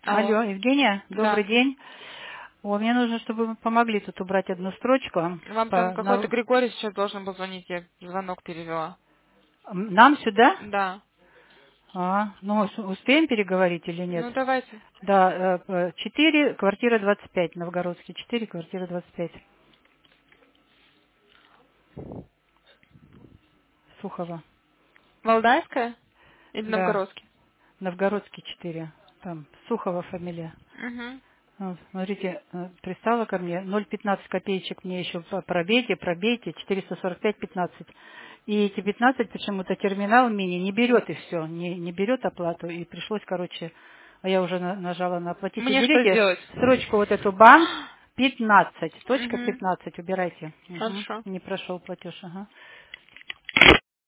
Алло. Алло, Евгения, добрый Да. день. Мне нужно, чтобы вы помогли тут убрать одну строчку. Вам там какой-то Григорий сейчас должен был звонить, я звонок перевела. Нам сюда? Да. Успеем переговорить или нет? Ну, давайте. Да, 4, квартира 25, Новгородский 4, квартира 25. Сухова. Валдайская или Да, Новгородский? Новгородский 4. Там Сухова фамилия. Угу. Вот, смотрите, пристала ко мне 0,15 копеечек мне еще пробейте, 445,15. И эти 15 почему-то терминал мини не берет и все, не берет оплату. И пришлось, а я уже нажала на оплатить. Мне что Уберите сделать? строчку вот эту банк 15, точка Угу. 15, убирайте. Угу. Хорошо. Не прошел платеж, ага.